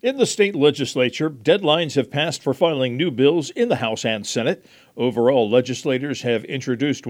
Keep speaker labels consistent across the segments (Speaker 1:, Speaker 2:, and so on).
Speaker 1: In the state legislature, deadlines have passed for filing new bills in the House and Senate. Overall, legislators have introduced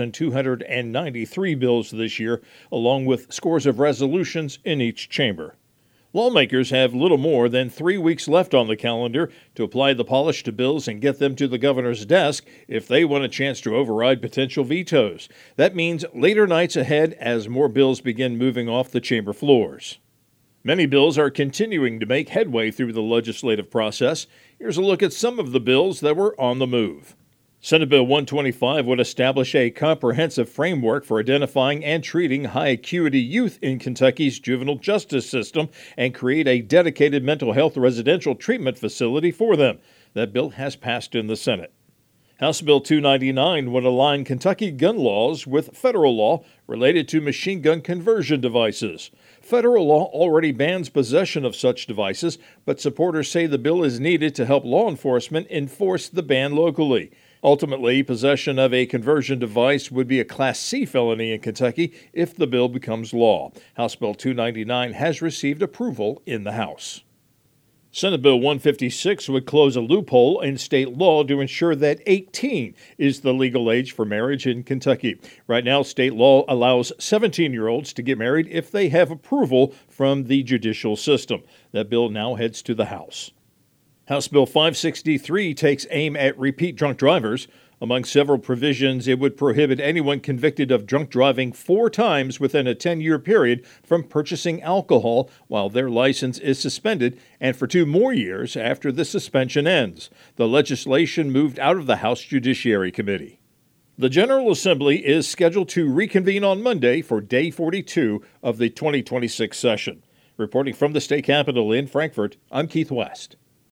Speaker 1: 1,293 bills this year, along with scores of resolutions in each chamber. Lawmakers have little more than 3 weeks left on the calendar to apply the polish to bills and get them to the governor's desk if they want a chance to override potential vetoes. That means later nights ahead as more bills begin moving off the chamber floors. Many bills are continuing to make headway through the legislative process. Here's a look at some of the bills that were on the move. Senate Bill 125 would establish a comprehensive framework for identifying and treating high-acuity youth in Kentucky's juvenile justice system and create a dedicated mental health residential treatment facility for them. That bill has passed in the Senate. House Bill 299 would align Kentucky gun laws with federal law related to machine gun conversion devices. Federal law already bans possession of such devices, but supporters say the bill is needed to help law enforcement enforce the ban locally. Ultimately, possession of a conversion device would be a Class C felony in Kentucky if the bill becomes law. House Bill 299 has received approval in the House. Senate Bill 156 would close a loophole in state law to ensure that 18 is the legal age for marriage in Kentucky. Right now, state law allows 17-year-olds to get married if they have approval from the judicial system. That bill now heads to the House. House Bill 563 takes aim at repeat drunk drivers. Among several provisions, it would prohibit anyone convicted of drunk driving 4 times within a 10-year period from purchasing alcohol while their license is suspended and for 2 more years after the suspension ends. The legislation moved out of the House Judiciary Committee. The General Assembly is scheduled to reconvene on Monday for Day 42 of the 2026 session. Reporting from the state capitol in Frankfort, I'm Keith West.